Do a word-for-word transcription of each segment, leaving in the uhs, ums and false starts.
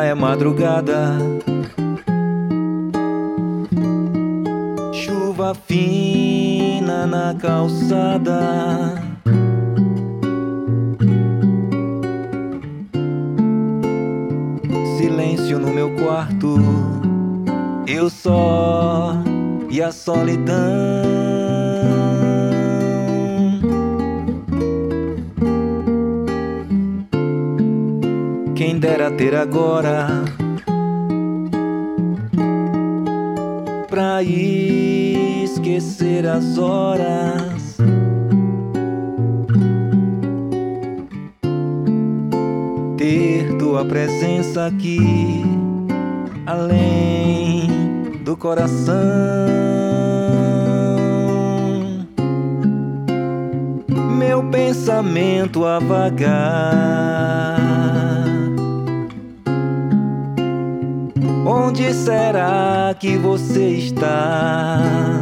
é madrugada, chuva fina na calçada. Silêncio no meu quarto, eu só e a solidão. Quem dera ter agora pra esquecer as horas, ter tua presença aqui, além do coração. Meu pensamento a vagar, onde será que você está?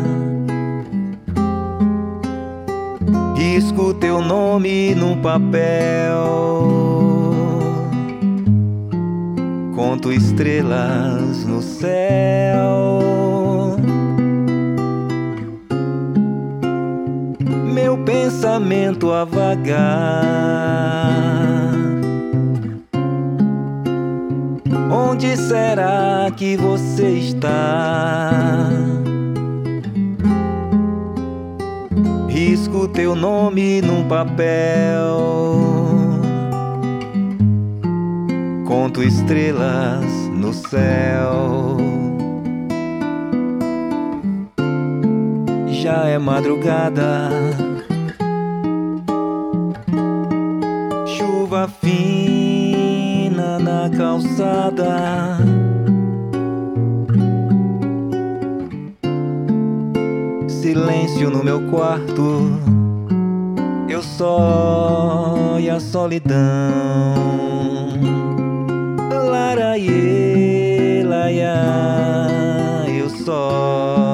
Risco teu nome no papel, conto estrelas no céu. Meu pensamento a vagar, onde será que você está? Risco teu nome num papel, conto estrelas no céu. Já é madrugada, chuva fina na calçada. Silêncio no meu quarto, eu só e a solidão. Laraiê, laia, eu só